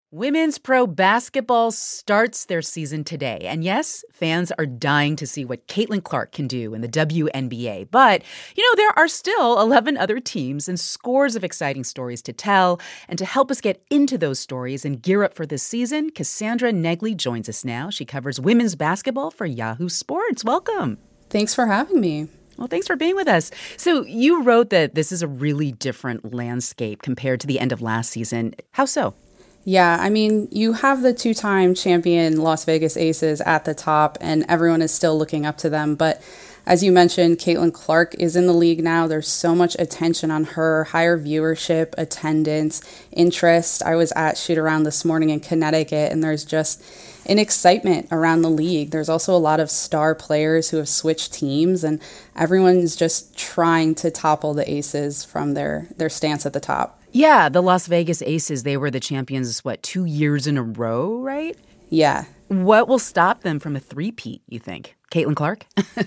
Women's pro basketball starts their season today. And yes, fans are dying to see what Caitlin Clark can do in the WNBA. But, there are still 11 other teams and scores of exciting stories to tell. And to help us get into those stories and gear up for this season, Cassandra Negley joins us now. She covers women's basketball for Yahoo Sports. Welcome. Thanks for having me. Well, thanks for being with us. So you wrote that this is a really different landscape compared to the end of last season. How so? Yeah, you have the two-time champion Las Vegas Aces at the top, and everyone is still looking up to them. But as you mentioned, Caitlin Clark is in the league now. There's so much attention on her, higher viewership, attendance, interest. I was at shoot-around this morning in Connecticut, and there's just an excitement around the league. There's also a lot of star players who have switched teams, and everyone's just trying to topple the Aces from their stance at the top. Yeah, the Las Vegas Aces, they were the champions, 2 years in a row, right? Yeah. What will stop them from a three-peat, you think? Caitlin Clark?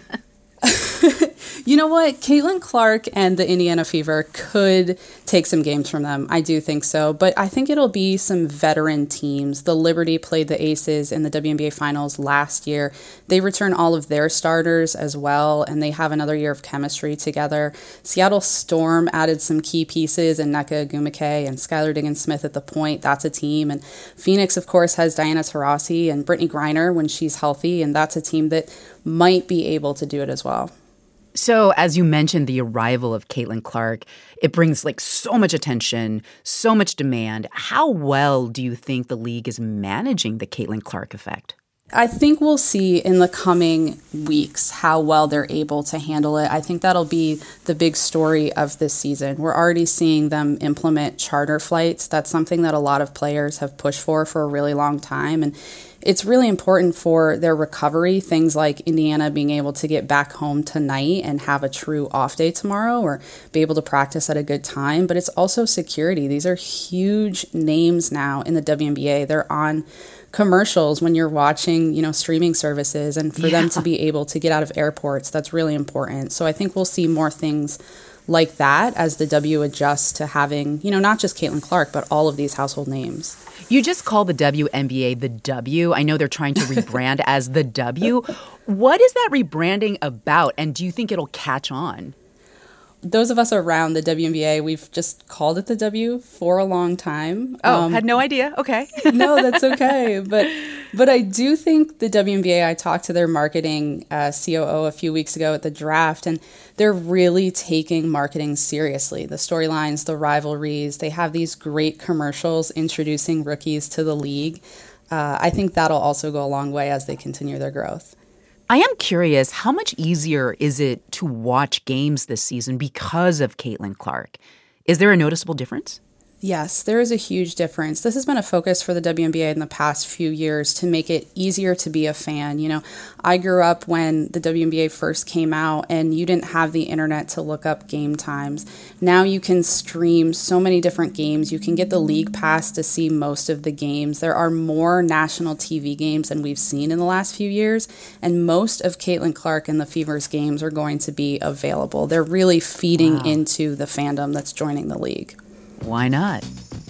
You know what? Caitlin Clark and the Indiana Fever could take some games from them. I do think so. But I think it'll be some veteran teams. The Liberty played the Aces in the WNBA Finals last year. They return all of their starters as well, and they have another year of chemistry together. Seattle Storm added some key pieces in Nneka Ogwumike and Skylar Diggins-Smith at the point. That's a team. And Phoenix, of course, has Diana Taurasi and Brittany Griner when she's healthy, and that's a team that might be able to do it as well. So, as you mentioned, the arrival of Caitlin Clark, it brings so much attention, so much demand. How well do you think the league is managing the Caitlin Clark effect? I think we'll see in the coming weeks how well they're able to handle it. I think that'll be the big story of this season. We're already seeing them implement charter flights. That's something that a lot of players have pushed for a really long time. And it's really important for their recovery, things like Indiana being able to get back home tonight and have a true off day tomorrow or be able to practice at a good time. But it's also security. These are huge names now in the WNBA. They're on commercials when you're watching, streaming services, and for them to be able to get out of airports, that's really important. So I think we'll see more things like that as the W adjusts to having, not just Caitlin Clark, but all of these household names. You just call the WNBA the W. I know they're trying to rebrand as the W. What is that rebranding about, and do you think it'll catch on? Those of us around the WNBA, we've just called it the W for a long time. Had no idea. Okay. No, that's okay. But I do think the WNBA, I talked to their marketing COO a few weeks ago at the draft, and they're really taking marketing seriously. The storylines, the rivalries, they have these great commercials introducing rookies to the league. I think that'll also go a long way as they continue their growth. I am curious, how much easier is it to watch games this season because of Caitlin Clark? Is there a noticeable difference? Yes, there is a huge difference. This has been a focus for the WNBA in the past few years to make it easier to be a fan. I grew up when the WNBA first came out and you didn't have the internet to look up game times. Now you can stream so many different games. You can get the league pass to see most of the games. There are more national TV games than we've seen in the last few years, and most of Caitlin Clark and the Fever's games are going to be available. They're really feeding into the fandom that's joining the league. Why not?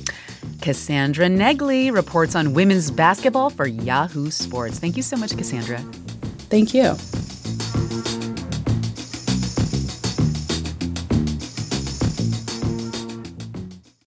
Cassandra Negley reports on women's basketball for Yahoo Sports. Thank you so much, Cassandra. Thank you.